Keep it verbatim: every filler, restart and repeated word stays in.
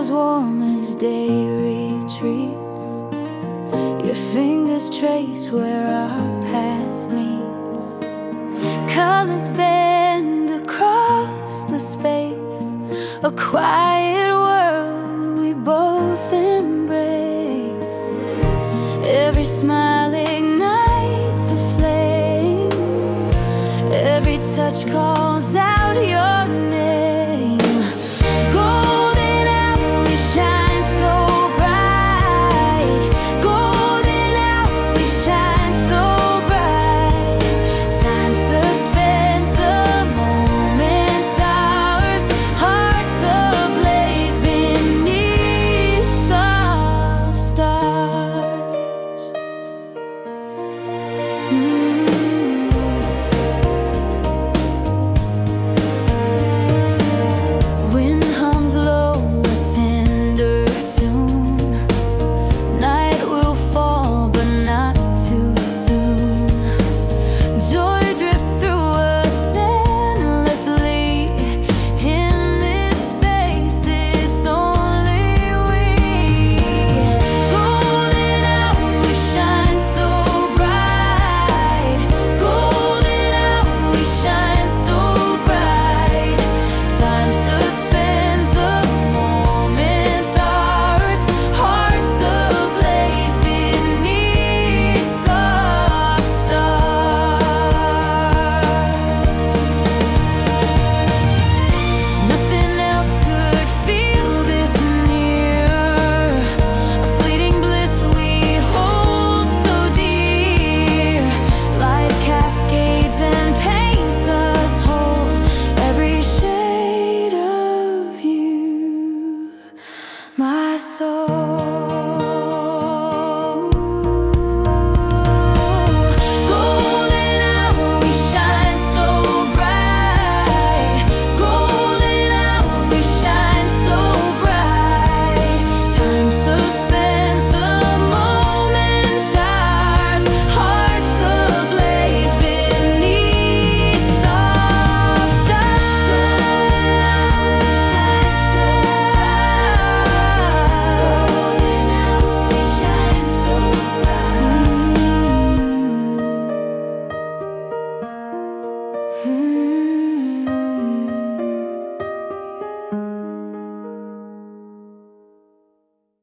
as warm as day retreats. Your fingers trace where our path meets. Colors bend across the space, a quiet world we both embrace. Every smile ignites a flame, every touch calls out your name.